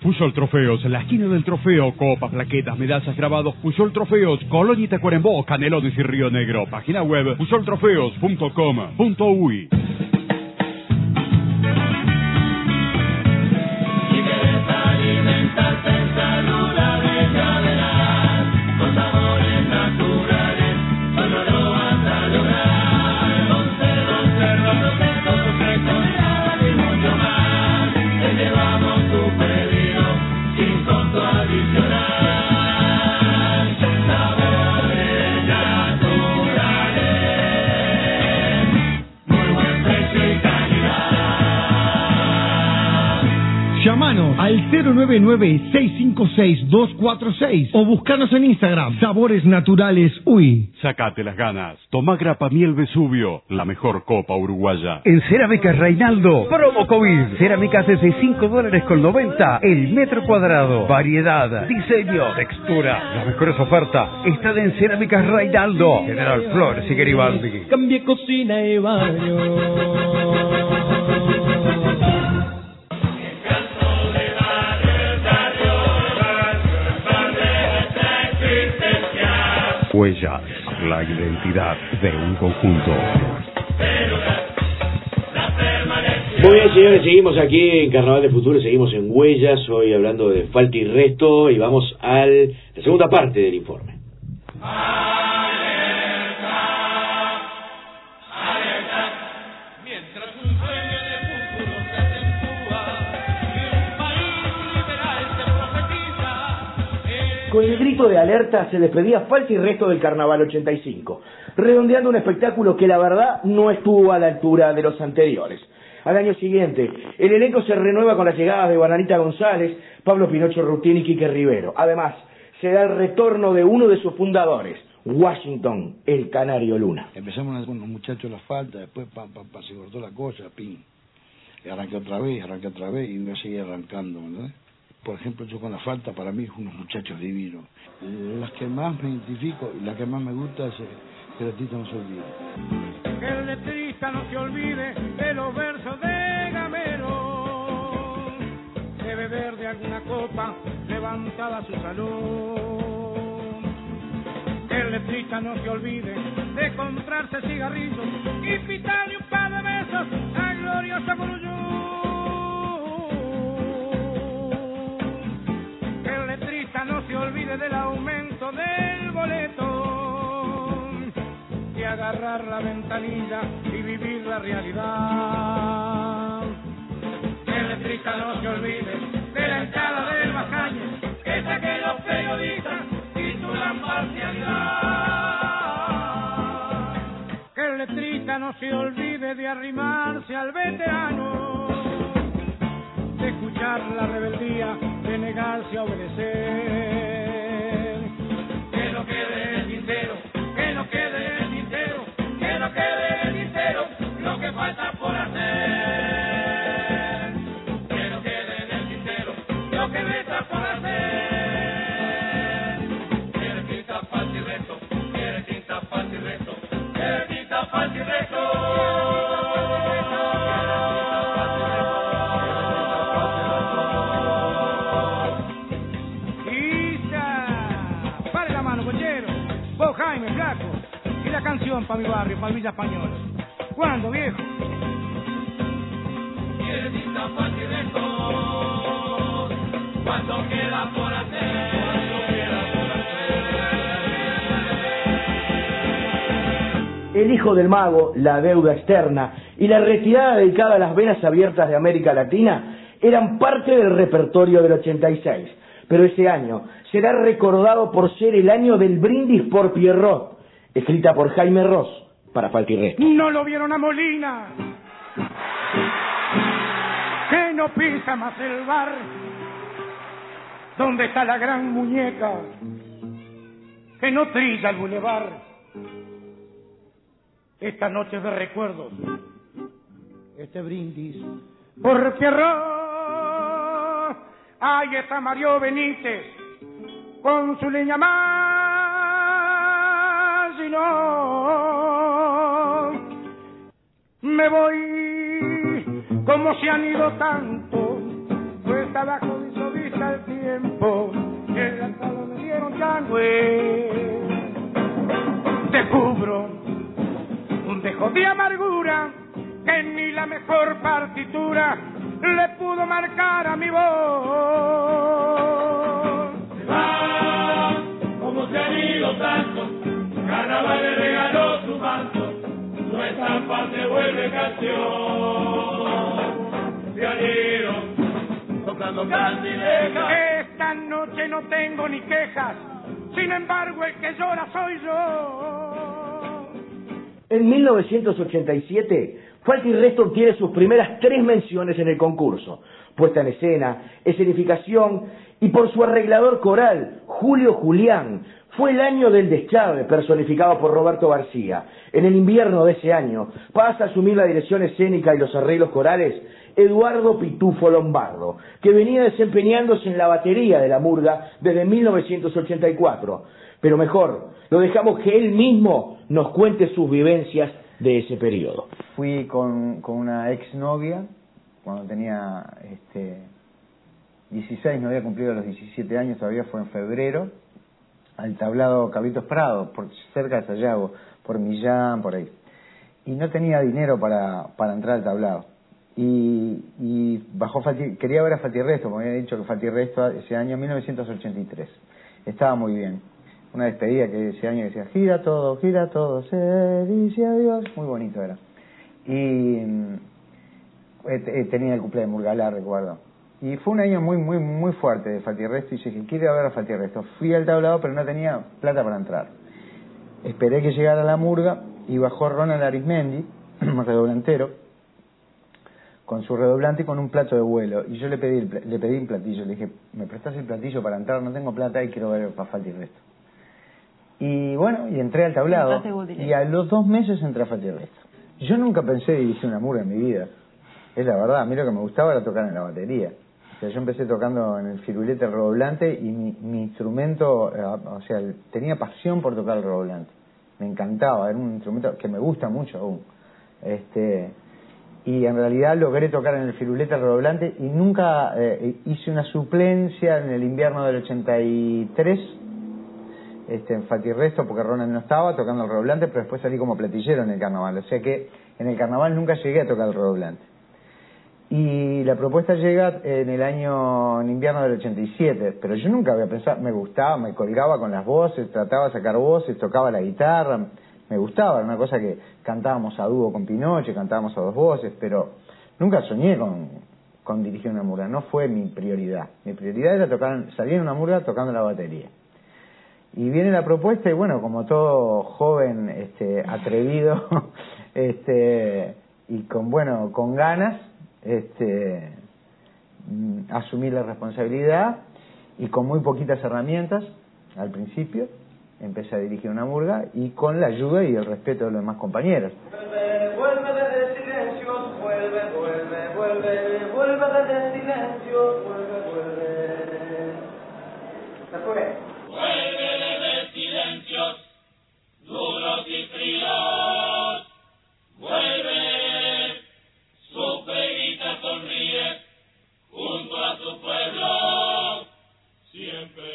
Puyol Trofeos, la esquina del trofeo, copas, plaquetas, medallas, grabados. Puyol Trofeos, Colonia y Tacuarembó, Canelones y Río Negro. Página web puyoltrofeos.com.uy. Llamanos al 099-656-246 o buscanos en Instagram, Sabores Naturales UI. Sacate las ganas. Tomá Grapa Miel Vesubio, la mejor copa uruguaya. En Cerámicas Reinaldo, promo COVID. Cerámicas desde $5.90 el metro cuadrado. Variedad, diseño, textura. Las mejores ofertas están en Cerámicas Reinaldo. General Flores y Garibaldi. Cambie cocina y baño. Huellas, la identidad de un conjunto. Muy bien, señores, seguimos aquí en Carnaval de Futuro, seguimos en Huellas, hoy hablando de falta y resto, y vamos a la segunda parte del informe. Con el grito de alerta se despedía falta y resto del Carnaval 85, redondeando un espectáculo que la verdad no estuvo a la altura de los anteriores. Al año siguiente, el elenco se renueva con las llegadas de Bananita González, Pablo Pinocho Rutín y Quique Rivero. Además, se da el retorno de uno de sus fundadores, Washington, el Canario Luna. Empezamos con los muchachos la falta, después se cortó la cosa, pin. Y arranqué otra vez, y voy a seguir arrancando, ¿verdad? Por ejemplo, yo con la falta, para mí, unos muchachos divinos. Las que más me identifico y la que más me gusta es que el letrista no se olvide. Que el letrista no se olvide de los versos de Gamero, de beber de alguna copa levantada a su salud. Que el letrista no se olvide de comprarse cigarrillos y pitarle un par de besos a gloriosa Coruyú. No se olvide del aumento del boleto, de agarrar la ventanilla y vivir la realidad. Que el letrista no se olvide de la entrada del Bajaño, esa que los periodistas titulan parcialidad. Que el letrista no se olvide de arrimarse al veterano, de escuchar la rebeldía, de negarse a obedecer. Que no quede el tintero, que no quede el tintero, que no quede el tintero, lo que falta por hacer. Que no quede en el tintero, lo que resta por hacer. Quiere tinta, falta y resto, quiere tinta, falta y resto, quiere tinta, falta y resto. Jaime, flaco, y la canción pa' mi barrio, pa' Villa Española. ¿Cuándo, viejo? ¿Cuánto queda por hacer? El hijo del mago, la deuda externa y la retirada dedicada a las venas abiertas de América Latina eran parte del repertorio del 86. Pero ese año será recordado por ser el año del brindis por Pierrot, escrita por Jaime Ross para Falta y Resto. No lo vieron a Molina, que no pisa más el bar, donde está la gran muñeca, que no trilla el bulevar. Esta noche de recuerdos, este brindis por Pierrot. Ahí está Mario Benítez con su leña más, y no me voy como se han ido tanto, cuesta abajo de su vista el tiempo y en la sala me dieron changüe. Te cubro un dejo de amargura que ni la mejor partitura le pudo marcar a mi voz. Se va, como se han ido tantos, Carnaval le regaló su manto, su estampa se vuelve canción. Se han ido, tocando candilejas. Esta noche no tengo ni quejas, sin embargo el que llora soy yo. En 1987, Falta y Resto obtiene sus primeras 3 menciones en el concurso: puesta en escena, escenificación y por su arreglador coral, Julio Julián. Fue el año del deschave, personificado por Roberto García. En el invierno de ese año pasa a asumir la dirección escénica y los arreglos corales Eduardo Pitufo Lombardo, que venía desempeñándose en la batería de la murga desde 1984. Pero mejor, lo dejamos que él mismo nos cuente sus vivencias de ese periodo. Fui con una exnovia cuando tenía 16, no había cumplido los 17 años, todavía fue en febrero, al tablado Carlitos Prado, cerca de Sayago, por Millán, por ahí. Y no tenía dinero para entrar al tablado. Y bajó quería ver a Falta y Resto, como había dicho que Falta y Resto ese año 1983. Estaba muy bien. Una despedida que ese año decía, gira todo, se dice adiós. Muy bonito era. Y tenía el cumpleaños de Murgalá, recuerdo. Y fue un año muy fuerte de Falta y Resto, y dije, quiero ver a Falta y Resto. Fui al tablado, pero no tenía plata para entrar. Esperé que llegara la murga, y bajó Ronald Arismendi, un redoblantero, con su redoblante y con un plato de vuelo. Y yo le pedí un platillo, le dije, ¿me prestás el platillo para entrar? No tengo plata y quiero ver a Falta y Resto. Y bueno, y entré al tablado, y a los 2 meses entré a Falta y Resto. Yo nunca pensé dirigir una murga en mi vida, es la verdad. A mí lo que me gustaba era tocar en la batería. O sea, yo empecé tocando en el firulete, el redoblante, y mi instrumento, o sea, tenía pasión por tocar el redoblante. Me encantaba, era un instrumento que me gusta mucho aún. Y en realidad logré tocar en el firulete, el redoblante, y nunca hice una suplencia en el invierno del 83, en Falta y Resto, porque Ronald no estaba tocando el redoblante, pero después salí como platillero en el carnaval. O sea que en el carnaval nunca llegué a tocar el redoblante. Y la propuesta llega en invierno del 87, pero yo nunca había pensado, me gustaba, me colgaba con las voces, trataba de sacar voces, tocaba la guitarra, me gustaba, era una cosa que cantábamos a dúo con Pinoche, cantábamos a 2 voces, pero nunca soñé con dirigir una murga, no fue mi prioridad. Mi prioridad era salir en una murga tocando la batería. Y viene la propuesta, y bueno, como todo joven atrevido, y con ganas, asumí la responsabilidad, y con muy poquitas herramientas al principio empecé a dirigir una murga, y con la ayuda y el respeto de los demás compañeros. Vuelve desde silencios, vuelve desde silencios, vuelve. ¿Se fue? Vuelve desde silencios, duros y fríos, vuelve, sufre, grita, sonríe, junto a su pueblo, siempre.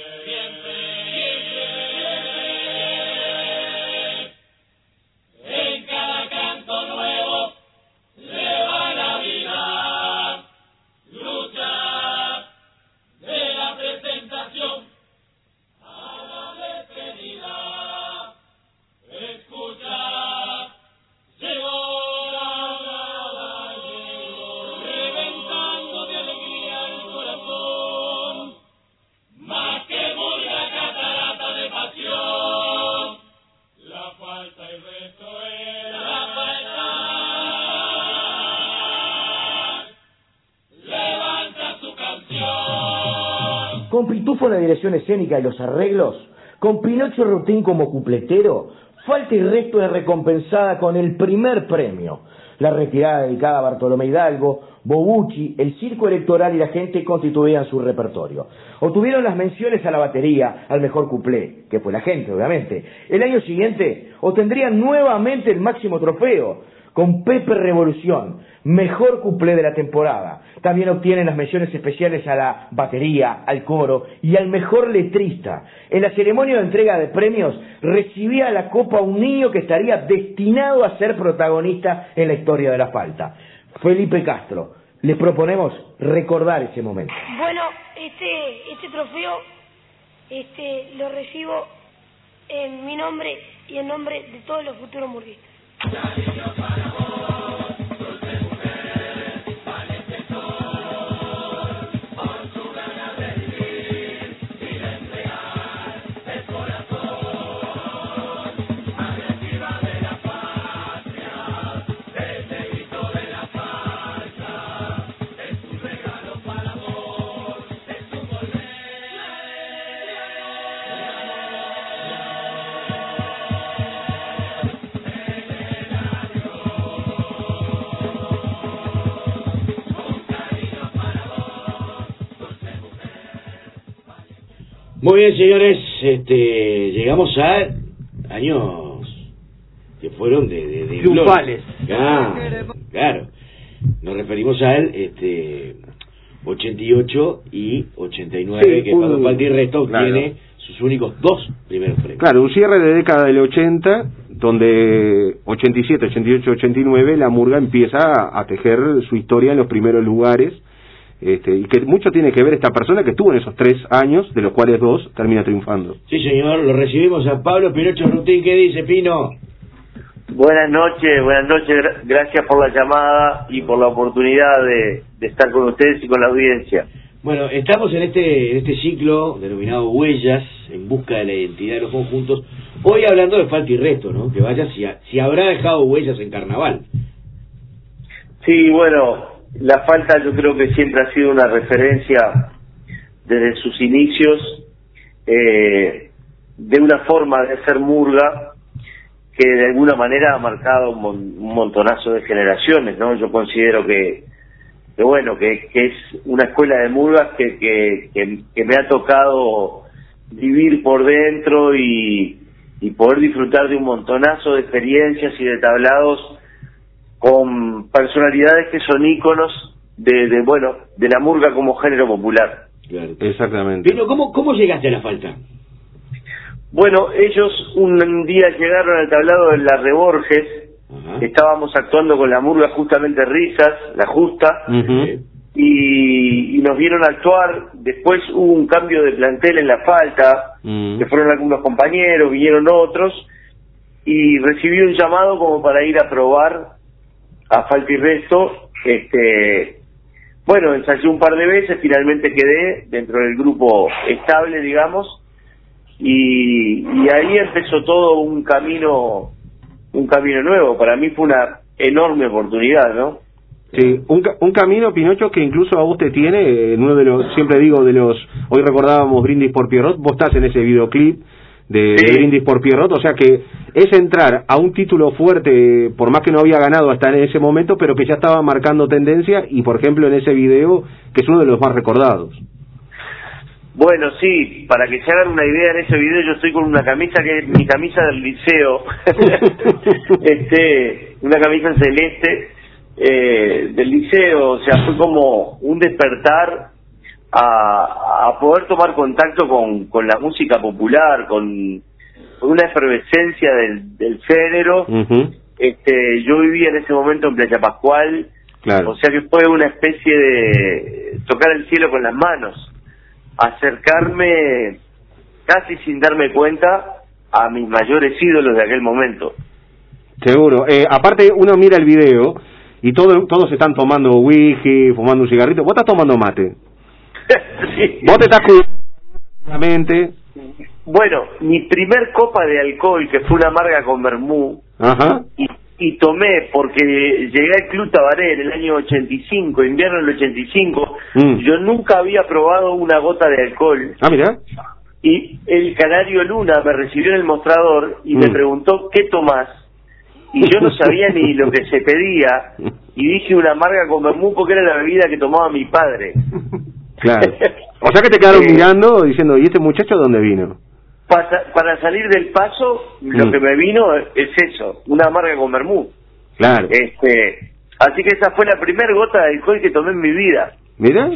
En cada canto nuevo, le va la vida, lucha de la presentación a la despedida, escucha, llegó la valle, reventando de alegría el corazón, más que murga catarata de pasión, la Falta y Resto era la falta, levanta su canción. Con Pitufo en la dirección escénica y los arreglos, con Pinocho Rutín como cupletero, Falta y Resto es recompensada con el primer premio. La retirada dedicada a Bartolomé Hidalgo, Bobucci, el circo electoral y la gente constituían su repertorio. Obtuvieron las menciones a la batería, al mejor cuplé, que fue la gente, obviamente. El año siguiente obtendrían nuevamente el máximo trofeo, con Pepe Revolución, mejor cuplé de la temporada. También obtienen las menciones especiales a la batería, al coro y al mejor letrista. En la ceremonia de entrega de premios recibía la copa un niño que estaría destinado a ser protagonista en la historia de la falta. Felipe Castro, les proponemos recordar ese momento. Bueno, este trofeo lo recibo en mi nombre y en nombre de todos los futuros murguistas. Muy bien, señores, llegamos a años que fueron de triunfales. Claro. Nos referimos al 88 y 89, sí, que cuando Falta y Resto obtiene sus únicos 2 primeros premios. Claro, un cierre de década del 80, donde 87, 88, 89, la murga empieza a tejer su historia en los primeros lugares. Y que mucho tiene que ver esta persona que estuvo en esos 3 años, de los cuales 2 termina triunfando. Sí, señor, lo recibimos a Pablo Pinocho Rutín. ¿Qué dice, Pino? Buenas noches, gracias por la llamada y por la oportunidad de estar con ustedes y con la audiencia. Bueno, estamos en este ciclo denominado Huellas, en busca de la identidad de los conjuntos, hoy hablando de Falta y Resto, ¿no? Que vaya si habrá dejado huellas en Carnaval. Sí, bueno, la Falta yo creo que siempre ha sido una referencia desde sus inicios, de una forma de ser murga que de alguna manera ha marcado un montonazo de generaciones, ¿no? Yo considero que es una escuela de murgas que me ha tocado vivir por dentro y poder disfrutar de un montonazo de experiencias y de tablados con personalidades que son íconos de la murga como género popular. Claro. Exactamente. Pero ¿cómo llegaste a la Falta? Bueno, ellos un día llegaron al tablado de la Reborges. Ajá. Estábamos actuando con la murga justamente Risas, la Justa, y nos vieron actuar. Después hubo un cambio de plantel en la Falta, que fueron algunos compañeros, vinieron otros, y recibí un llamado como para ir a probar a Falta y Resto. Ensayé un par de veces, finalmente quedé dentro del grupo estable, digamos, y ahí empezó todo un camino nuevo. Para mí fue una enorme oportunidad, ¿no? Sí, un camino, Pinocho, que incluso a vos te tiene, en uno de los, siempre digo, hoy recordábamos Brindis por Pierrot, vos estás en ese videoclip de Brindis por Pierrot, o sea que es entrar a un título fuerte, por más que no había ganado hasta en ese momento, pero que ya estaba marcando tendencia, y por ejemplo en ese video, que es uno de los más recordados. Bueno, sí, para que se hagan una idea, en ese video yo estoy con una camisa que es mi camisa del liceo, una camisa celeste del liceo. O sea, fue como un despertar a poder tomar contacto con la música popular, con una efervescencia del género. Yo vivía en ese momento en Playa Pascual, o sea que fue una especie de tocar el cielo con las manos, acercarme casi sin darme cuenta a mis mayores ídolos de aquel momento. Seguro. Aparte uno mira el video y todos están tomando whisky, fumando un cigarrito. Vos estás tomando mate. Sí. Vos te estás cuidando. Bueno, mi primer copa de alcohol, que fue una amarga con vermú, y tomé porque llegué al Club Tabaré en el año 85, invierno del 85, yo nunca había probado una gota de alcohol. Ah, mira. Y el Canario Luna me recibió en el mostrador y me preguntó, ¿qué tomás? Y yo no sabía ni lo que se pedía, y dije una amarga con vermú porque era la bebida que tomaba mi padre. Claro. O sea que te quedaron mirando diciendo, ¿y este muchacho dónde vino? Para salir del paso, lo que me vino es eso, una amarga con vermú. Claro. Así que esa fue la primera gota de alcohol que tomé en mi vida. ¿Mira?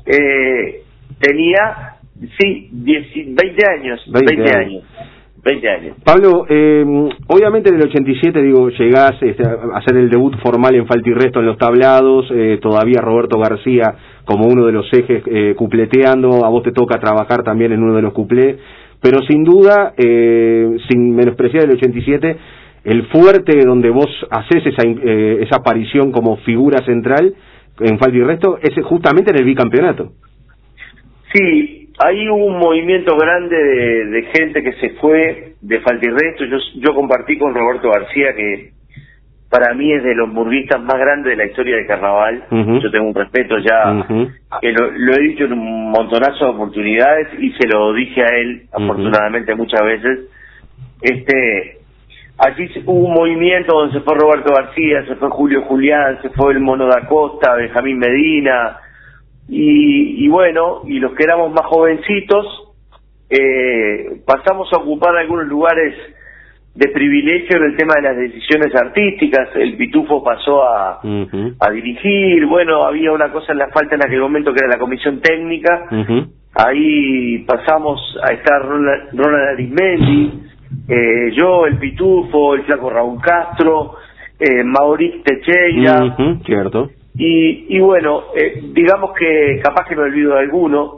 Tenía, sí, 20 años. 20 años. Pablo, obviamente en el 87, digo, llegás a hacer el debut formal en Falta y Resto en los tablados, todavía Roberto García como uno de los ejes cupleteando, a vos te toca trabajar también en uno de los cuplés, pero sin duda, sin menospreciar el 87, el fuerte donde vos haces esa aparición como figura central en Falta y Resto es justamente en el bicampeonato. Sí. Ahí hubo un movimiento grande de gente que se fue de Falta y Resto. Yo compartí con Roberto García, que para mí es de los murguistas más grandes de la historia del carnaval. Yo tengo un respeto ya, que lo he dicho en un montonazo de oportunidades y se lo dije a él, afortunadamente, muchas veces. Allí hubo un movimiento donde se fue Roberto García, se fue Julio Julián, se fue el Mono da Costa, Benjamín Medina, y bueno, y los que éramos más jovencitos pasamos a ocupar algunos lugares de privilegio en el tema de las decisiones artísticas. El Pitufo pasó a dirigir, bueno, había una cosa en la Falta en aquel momento que era la comisión técnica, ahí pasamos a estar Ronald Arismendi, yo, el Pitufo, el Flaco Raúl Castro, Maurice Teixeira, cierto. Y bueno, digamos que capaz que me olvido de alguno,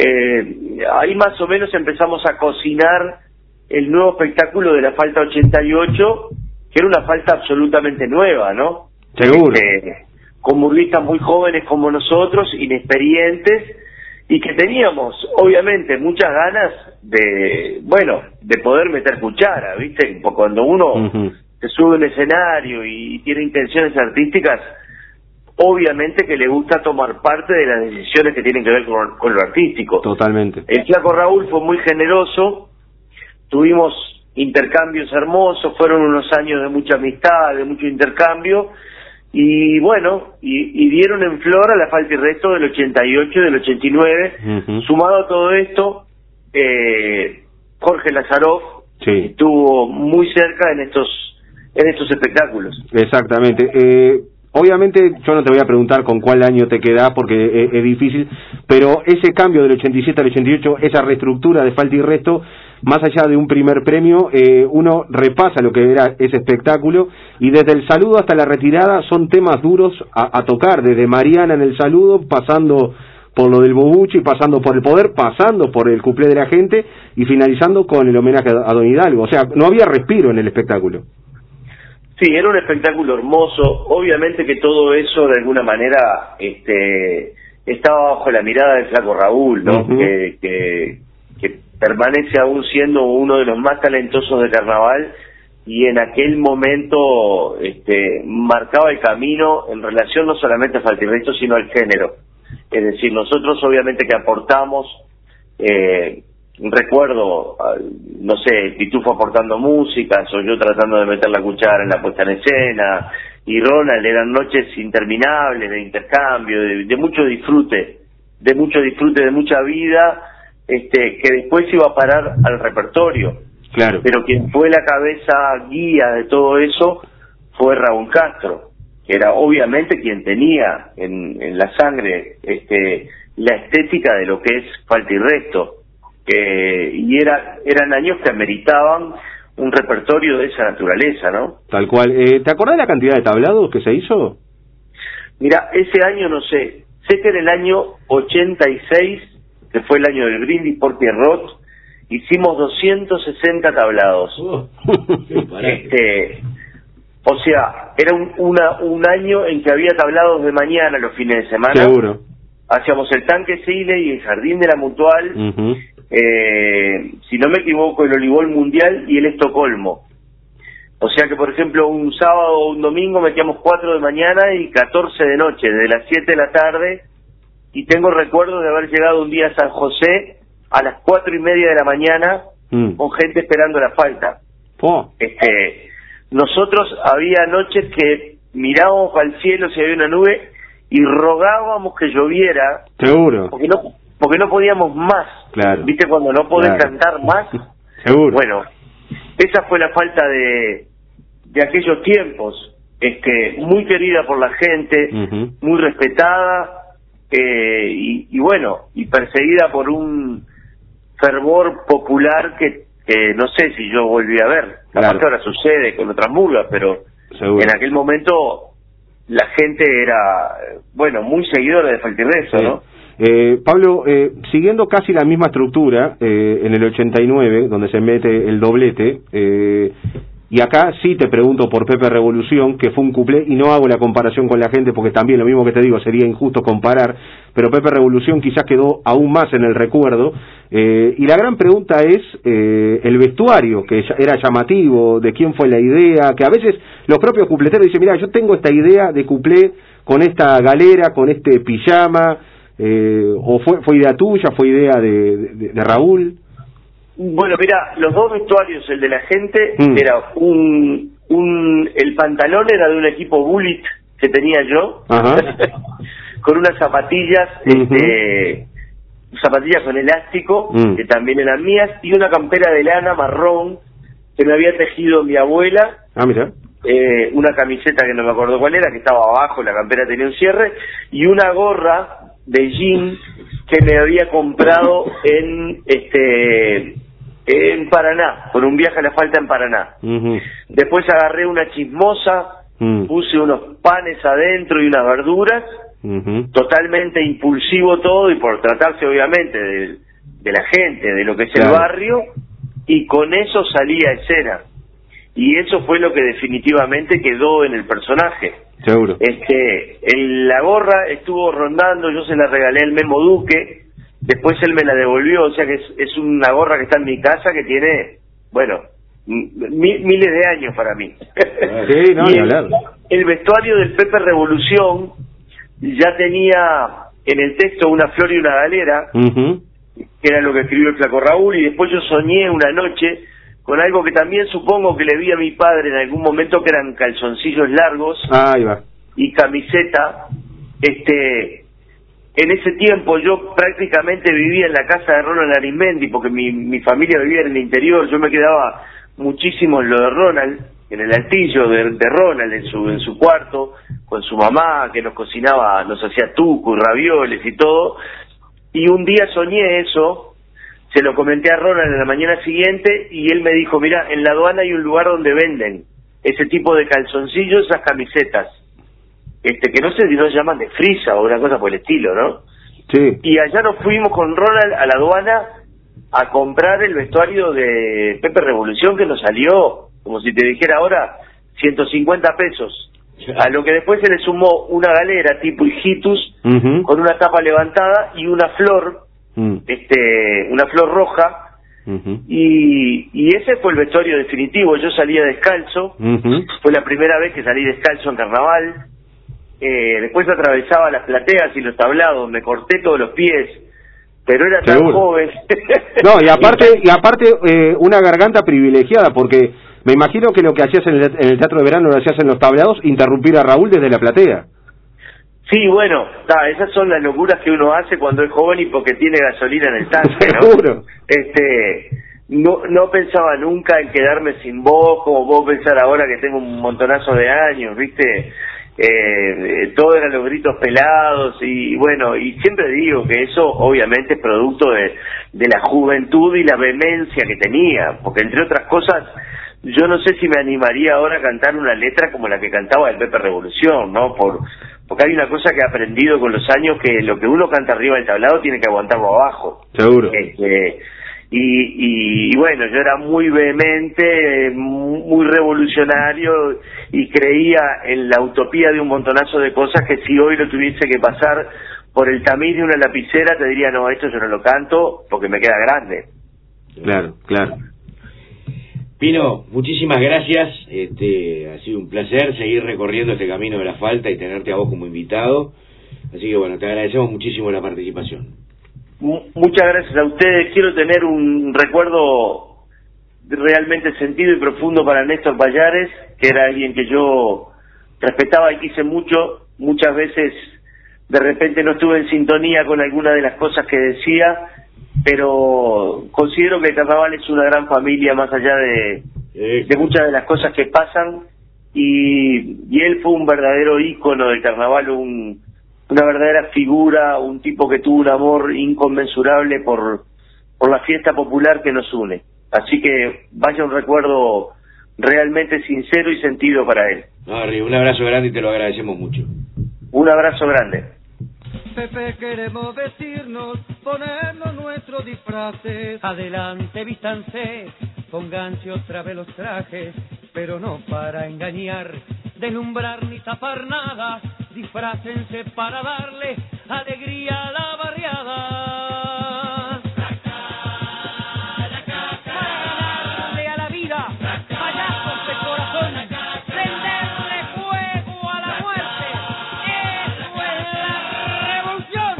ahí más o menos empezamos a cocinar el nuevo espectáculo de la Falta 88, que era una Falta absolutamente nueva, ¿no? Seguro. Con murguistas muy jóvenes como nosotros, inexperientes, y que teníamos, obviamente, muchas ganas de poder meter cuchara, ¿viste? Cuando uno se sube a un escenario y tiene intenciones artísticas, obviamente que le gusta tomar parte de las decisiones que tienen que ver con lo artístico. Totalmente. El Flaco Raúl fue muy generoso, tuvimos intercambios hermosos, fueron unos años de mucha amistad, de mucho intercambio, y bueno, y dieron en flor a la Falta y Resto del 88 y del 89. Sumado a todo esto, Jorge Lazaroff estuvo muy cerca en estos espectáculos. Exactamente. Obviamente yo no te voy a preguntar con cuál año te quedás porque es difícil, pero ese cambio del 87 al 88, esa reestructura de Falta y Resto, más allá de un primer premio, uno repasa lo que era ese espectáculo y desde el saludo hasta la retirada son temas duros a tocar, desde Mariana en el saludo, pasando por lo del Bobuchi, pasando por el poder, pasando por el cuplé de la gente y finalizando con el homenaje a Don Hidalgo. O sea, no había respiro en el espectáculo. Sí, era un espectáculo hermoso. Obviamente que todo eso de alguna manera estaba bajo la mirada del Flaco Raúl, ¿no? Que permanece aún siendo uno de los más talentosos de carnaval y en aquel momento marcaba el camino en relación no solamente a Falta y Resto sino al género. Es decir, nosotros obviamente que aportamos, recuerdo, no sé, Pitufo aportando músicas o yo tratando de meter la cuchara en la puesta en escena, y Ronald, eran noches interminables de intercambio, de mucho disfrute, de mucha vida, que después iba a parar al repertorio. Claro. Pero quien fue la cabeza guía de todo eso fue Raúl Castro, que era obviamente quien tenía en la sangre la estética de lo que es Falta y Resto. Y eran años que ameritaban un repertorio de esa naturaleza, ¿no? Tal cual. ¿Te acordás de la cantidad de tablados que se hizo? Mira, ese año no sé. Sé que en el año 86, que fue el año del brindis por Pierrot, hicimos 260 tablados. O sea, era un año en que había tablados de mañana los fines de semana. Seguro. Hacíamos el Tanque Sigle y el Jardín de la Mutual, si no me equivoco, el Olivol Mundial y el Estocolmo. O sea que, por ejemplo, un sábado o un domingo metíamos 4 de mañana y 14 de noche, de las 7 de la tarde, y tengo recuerdos de haber llegado un día a San José a las 4:30 de la mañana con gente esperando la Falta. Nosotros había noches que mirábamos al cielo si había una nube y rogábamos que lloviera. Seguro. Porque no podíamos más. Claro. ¿Viste cuando no podés cantar más? Seguro. Bueno, esa fue la Falta de aquellos tiempos. muy querida por la gente, muy respetada, y bueno, y perseguida por un fervor popular que no sé si yo volví a ver. Capaz que ahora sucede con otras murgas, pero en aquel momento la gente era, bueno, muy seguidora de Falta y Resto, ¿no? Pablo, siguiendo casi la misma estructura, en el 89, donde se mete el doblete, y acá sí te pregunto por Pepe Revolución, que fue un cuplé, y no hago la comparación con la gente, porque también lo mismo que te digo, sería injusto comparar, pero Pepe Revolución quizás quedó aún más en el recuerdo, y la gran pregunta es el vestuario, que era llamativo, de quién fue la idea, que a veces los propios cupleteros dicen, mira, yo tengo esta idea de cuplé con esta galera, con este pijama, o fue idea tuya, fue idea de Raúl. Bueno, mira, los dos vestuarios, el de la gente era el pantalón era de un equipo Bullet que tenía yo, con unas zapatillas, zapatillas con elástico, que también eran mías, y una campera de lana marrón que me había tejido mi abuela. Mira. Una camiseta que no me acuerdo cuál era, que estaba abajo, la campera tenía un cierre, y una gorra de jean que me había comprado en Paraná, por un viaje a la Falta en Paraná. Después agarré una chismosa, puse unos panes adentro y unas verduras, totalmente impulsivo todo, y por tratarse obviamente de la gente, de lo que es el barrio, y con eso salí a escena. Y eso fue lo que definitivamente quedó en el personaje. Seguro. La gorra estuvo rondando, yo se la regalé al Memo Duque, después él me la devolvió, o sea que es una gorra que está en mi casa que tiene, bueno, miles de años para mí. Sí, no, y el vestuario del Pepe Revolución ya tenía en el texto una flor y una galera, que era lo que escribió el Flaco Raúl, y después yo soñé una noche con algo que también supongo que le vi a mi padre en algún momento, que eran calzoncillos largos y camiseta. En ese tiempo yo prácticamente vivía en la casa de Ronald Arismendi, porque mi familia vivía en el interior. Yo me quedaba muchísimo en lo de Ronald, en el altillo de Ronald, en su cuarto, con su mamá, que nos cocinaba, nos hacía tucu, ravioles y todo. Y un día soñé eso, se lo comenté a Ronald en la mañana siguiente, y él me dijo, mira, en la aduana hay un lugar donde venden ese tipo de calzoncillos, esas camisetas, que no sé si nos llaman de frisa o una cosa por el estilo, ¿no? Sí. Y allá nos fuimos con Ronald a la aduana a comprar el vestuario de Pepe Revolución, que nos salió, como si te dijera ahora, 150 pesos. A lo que después se le sumó una galera tipo hijitus, con una tapa levantada y una flor, una flor roja, y ese fue el vestuario definitivo. Yo salía descalzo, fue la primera vez que salí descalzo en carnaval. Después atravesaba las plateas y los tablados, me corté todos los pies, pero era tan joven. No, y aparte una garganta privilegiada, porque me imagino que lo que hacías en el Teatro de Verano lo hacías en los tablados, interrumpir a Raúl desde la platea. Sí, bueno, esas son las locuras que uno hace cuando es joven y porque tiene gasolina en el tanque, ¿no? Seguro. No pensaba nunca en quedarme sin voz, como vos pensar ahora que tengo un montonazo de años, ¿viste? Todo eran los gritos pelados, y bueno, y siempre digo que eso obviamente es producto de la juventud y la vehemencia que tenía, porque entre otras cosas, yo no sé si me animaría ahora a cantar una letra como la que cantaba el Pepe Revolución, ¿no? Porque hay una cosa que he aprendido con los años, que lo que uno canta arriba del tablado tiene que aguantarlo abajo. Seguro. Y bueno, yo era muy vehemente, muy revolucionario, y creía en la utopía de un montonazo de cosas que si hoy lo tuviese que pasar por el tamiz de una lapicera, te diría, no, esto yo no lo canto porque me queda grande. Claro, claro. Pino, muchísimas gracias, ha sido un placer seguir recorriendo este camino de la falta y tenerte a vos como invitado, así que bueno, te agradecemos muchísimo la participación. Muchas gracias a ustedes. Quiero tener un recuerdo realmente sentido y profundo para Néstor Pallares, que era alguien que yo respetaba y quise mucho. Muchas veces de repente no estuve en sintonía con alguna de las cosas que decía, pero considero que el carnaval es una gran familia, más allá de muchas de las cosas que pasan. y él fue un verdadero ícono del carnaval, una verdadera figura, un tipo que tuvo un amor inconmensurable por la fiesta popular que nos une. Así que vaya un recuerdo realmente sincero y sentido para él. No, Harry, un abrazo grande y te lo agradecemos mucho. Un abrazo grande. Pepe, queremos vestirnos, ponernos nuestros disfraces. Adelante, vístanse, pónganse otra vez los trajes, pero no para engañar, deslumbrar ni tapar nada. Disfrácense para darle alegría a la barriada. Darle a la vida, payasos de corazón, prenderle fuego a la muerte. Eso es la revolución.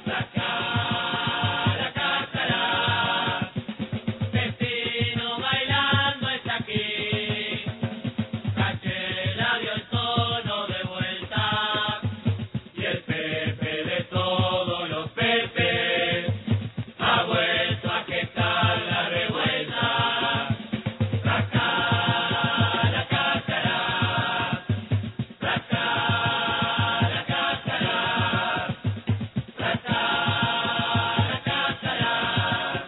Vecino bailando está aquí, Cachela dio el tono de vuelta, y el Pepe de todos los Pepes ha vuelto a gestar la revuelta. Saca la cáscara, saca la cáscara, saca la cáscara,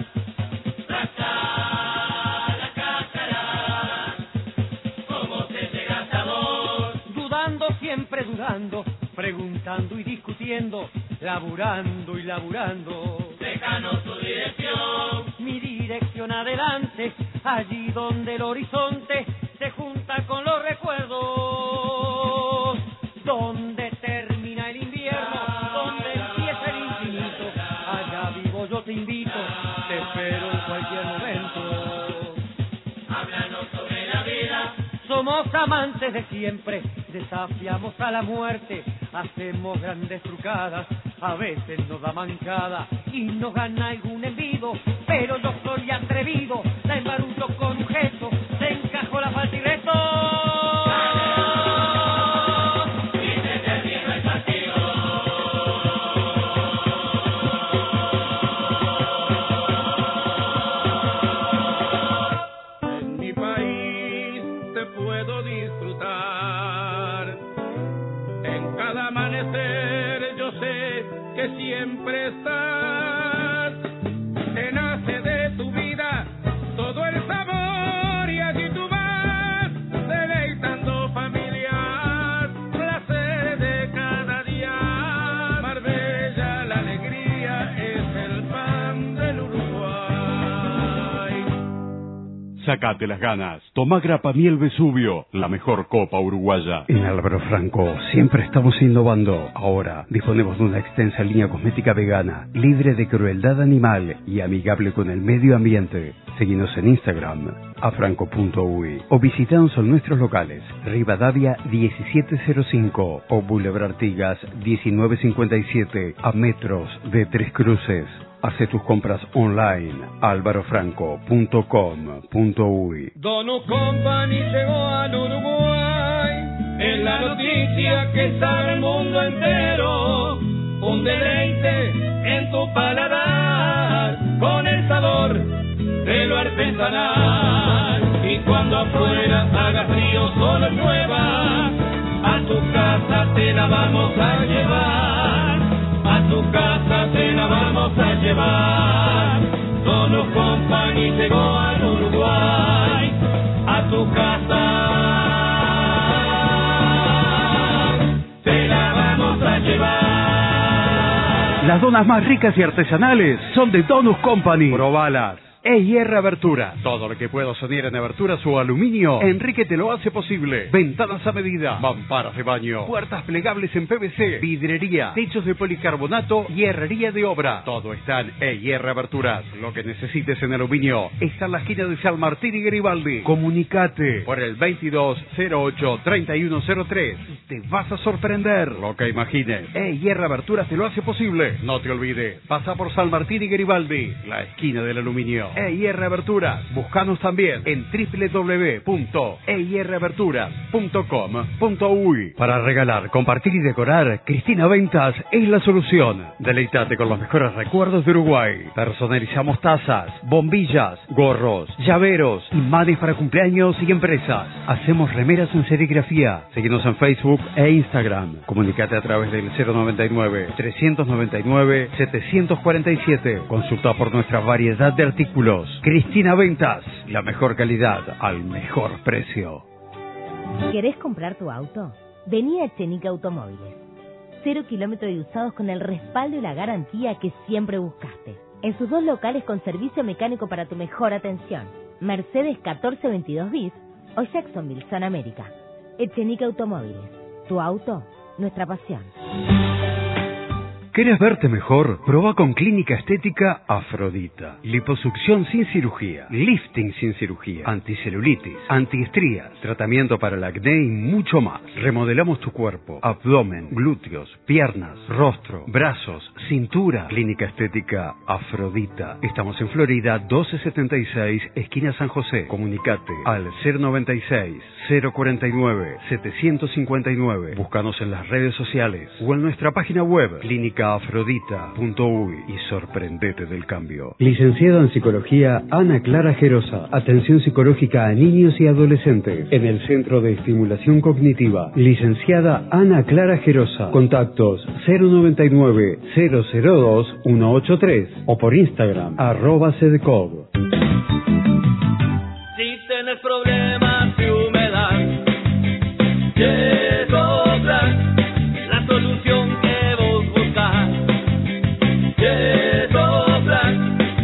saca la cáscara. ¿Cómo se llega a sabor? Dudando, siempre dudando, preguntando y discutiendo, laburando y laburando. Déjanos tu dirección. Mi dirección adelante, allí donde el horizonte se junta con los recuerdos. Donde termina el invierno, donde empieza el infinito, allá vivo yo, te invito, te espero en cualquier momento. Háblanos sobre la vida. Somos amantes de siempre, desafiamos a la muerte, hacemos grandes trucadas, a veces nos da mancada y nos gana algún envido, pero yo soy atrevido, la embarullo con un gesto, se encajó la falta y resto. Y se termina el partido. En mi país te puedo disfrutar. En cada amanecer yo sé que siempre estás. Te nace de tu vida todo el sabor y allí tú vas deleitando familias, placeres de cada día. Marbella, la alegría es el pan del Uruguay. Sacate las ganas. Toma Grapa Miel Vesubio, la mejor copa uruguaya. En Álvaro Franco siempre estamos innovando. Ahora disponemos de una extensa línea cosmética vegana, libre de crueldad animal y amigable con el medio ambiente. Seguinos en Instagram, afranco.uy, o visitanos en nuestros locales, Rivadavia 1705 o Boulevard Artigas 1957, a metros de Tres Cruces. Hace tus compras online, alvarofranco.com.uy. Donuts Company llegó al Uruguay, es la noticia que sabe el mundo entero. Un deleite en tu paladar, con el sabor de lo artesanal. Y cuando afuera haga frío, solo llueva, a tu casa te la vamos a llevar. A tu casa te la vamos a llevar. Donuts Company llegó al Uruguay, a tu casa te la vamos a llevar. Las donas más ricas y artesanales son de Donuts Company. Probalas. EIR Abertura. Todo lo que puedo sonar en aberturas o aluminio, Enrique te lo hace posible. Ventanas a medida, mamparas de baño, puertas plegables en PVC, vidrería, techos de policarbonato y herrería de obra. Todo está en EIR Aberturas. Lo que necesites en aluminio está en la esquina de San Martín y Garibaldi. Comunicate por el 2208-3103. Te vas a sorprender lo que imagines. EIR Aberturas te lo hace posible. No te olvides, pasa por San Martín y Garibaldi, la esquina del aluminio. EIR Aberturas. Búscanos también en www.eiraberturas.com.uy. Para regalar, compartir y decorar, Cristina Ventas es la solución. Deleítate con los mejores recuerdos de Uruguay. Personalizamos tazas, bombillas, gorros, llaveros, imanes para cumpleaños y empresas. Hacemos remeras en serigrafía. Síguenos en Facebook e Instagram. Comunicate a través del 099-399-747. Consulta por nuestra variedad de artículos. Cristina Ventas, la mejor calidad al mejor precio. ¿Querés comprar tu auto? Vení a Echenique Automóviles. 0 kilómetros de usados con el respaldo y la garantía que siempre buscaste. En sus 2 locales con servicio mecánico para tu mejor atención. Mercedes 1422 bis o Jacksonville, Zona América. Echenique Automóviles. Tu auto, nuestra pasión. ¿Querés verte mejor? Proba con Clínica Estética Afrodita. Liposucción sin cirugía, lifting sin cirugía, anticelulitis, antiestrías, tratamiento para el acné y mucho más. Remodelamos tu cuerpo, abdomen, glúteos, piernas, rostro, brazos, cintura. Clínica Estética Afrodita. Estamos en Florida 1276, esquina San José. Comunicate al 096-049-759. Búscanos en las redes sociales o en nuestra página web clínicaafrodita.uy y sorprendete del cambio. Licenciada en Psicología Ana Clara Gerosa. Atención psicológica a niños y adolescentes en el Centro de Estimulación Cognitiva. Licenciada Ana Clara Gerosa. Contactos 099-002-183 o por Instagram @cedcog. Si tenés problemas de humedad, Yesoplas, la solución que vos buscás. Yesoplas,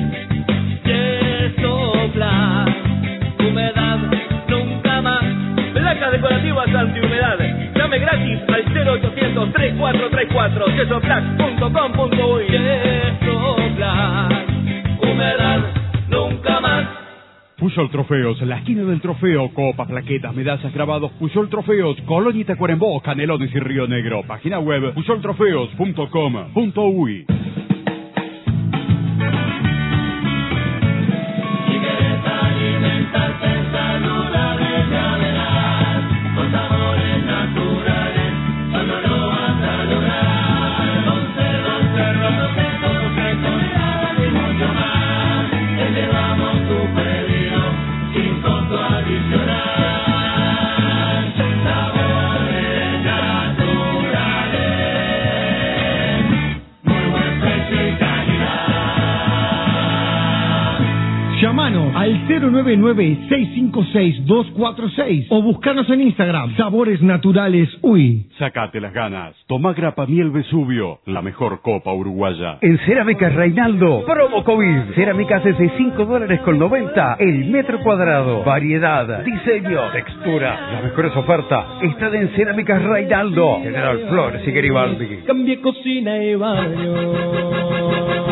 Yesoplas, humedad nunca más. Placas decorativas antihumedad. Llame gratis al 0800-3434 yesoplas.com.uy. Yesoplas, humedad nunca más. Puyol Trofeos, la esquina del trofeo, copas, plaquetas, medallas, grabados. Puyol Trofeos, Colonia y Tacuarembó, Canelones y Río Negro. Página web puyoltrofeos.com.uy. Llamanos al 099-656-246 o buscanos en Instagram, Sabores Naturales Uy. Sacate las ganas. Toma grapa miel Vesubio, la mejor copa uruguaya. En Cerámicas Reinaldo, promo COVID. Cerámicas desde $5.90 el metro cuadrado. Variedad, diseño, textura. Las mejores ofertas están en Cerámicas Reinaldo. General Flores y Garibaldi. Cambie cocina y baño.